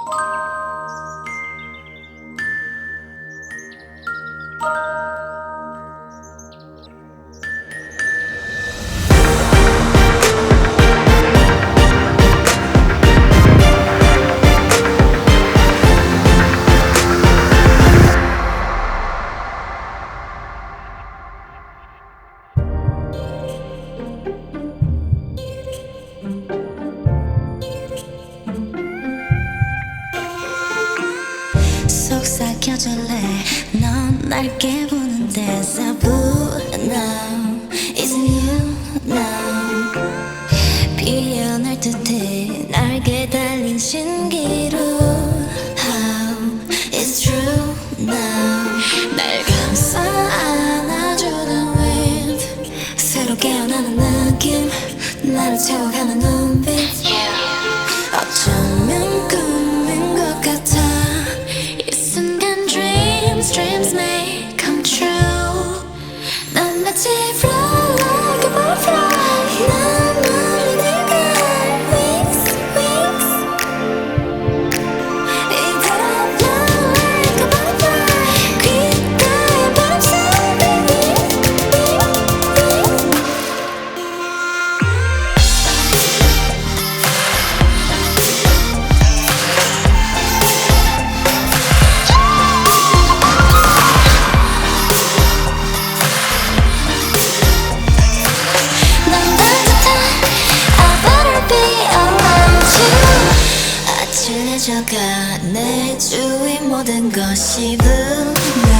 속삭여줄래 넌 날 깨부는 데자부 Now Isn't you now 피어날 듯해 날개 달린 신기루 How It's true now 날 감싸 안아주는 wind 새로 깨어나는 느낌 나를 채워가는 눈빛 어쩌면 꿈인 것 같아 Dreams may come true 난 마치 fly like a butterfly 난 멀리 날갈 wings wings 이대로 fly like a butterfly 귓가에 바람소리 아찔해져가 내 주위 모든 것이 blue